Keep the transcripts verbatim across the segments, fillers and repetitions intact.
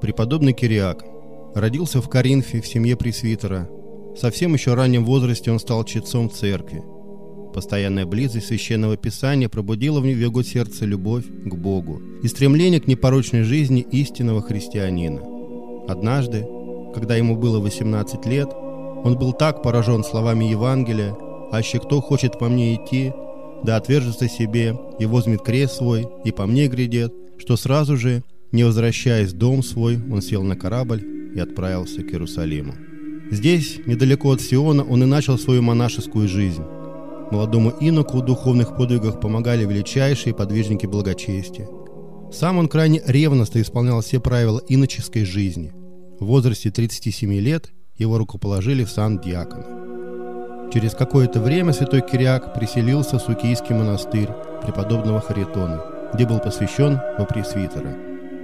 Преподобный Кириак родился в Коринфе в семье пресвитера. В совсем еще раннем возрасте он стал чтецом в церкви. Постоянная близость Священного Писания пробудила в его сердце любовь к Богу и стремление к непорочной жизни истинного христианина. Однажды, когда ему было восемнадцать лет, он был так поражен словами Евангелия: «Аще кто хочет по мне идти, да отвержется себе, и возьмет крест свой, и по мне грядет», что сразу же, не возвращаясь в дом свой, он сел на корабль и отправился к Иерусалиму. Здесь, недалеко от Сиона, он и начал свою монашескую жизнь. Молодому иноку в духовных подвигах помогали величайшие подвижники благочестия. Сам он крайне ревностно исполнял все правила иноческой жизни. В возрасте тридцати семи лет его рукоположили в сан диакона. Через какое-то время святой Кириак переселился в Сукийский монастырь преподобного Харитона, где был посвящен во пресвитера.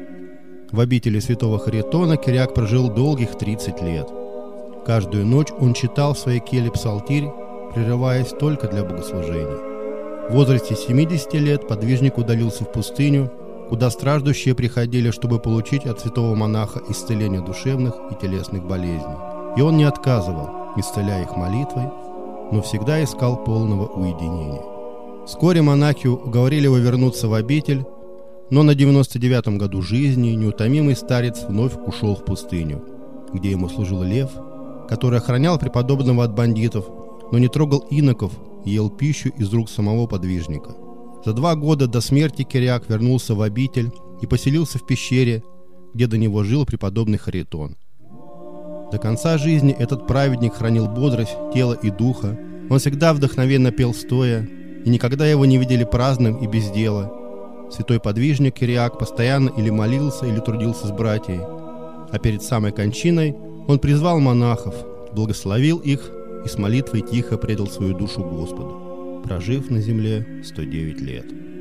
В обители святого Харитона Кириак прожил долгих тридцать лет. Каждую ночь он читал в своей келье псалтирь, прерываясь только для богослужения. В возрасте семидесяти лет подвижник удалился в пустыню, куда страждущие приходили, чтобы получить от святого монаха исцеление душевных и телесных болезней. И он не отказывал, исцеляя их молитвой, но всегда искал полного уединения. Вскоре монахи уговорили его вернуться в обитель, но на девяносто девятом году жизни неутомимый старец вновь ушел в пустыню, где ему служил лев, который охранял преподобного от бандитов, но не трогал иноков и ел пищу из рук самого подвижника. За два года до смерти Кириак вернулся в обитель и поселился в пещере, где до него жил преподобный Харитон. До конца жизни этот праведник хранил бодрость тела и духа. Он всегда вдохновенно пел стоя, и никогда его не видели праздным и без дела. Святой подвижник Кириак постоянно или молился, или трудился с братьями, а перед самой кончиной он призвал монахов, благословил их и с молитвой тихо предал свою душу Господу, прожив на земле сто девять лет.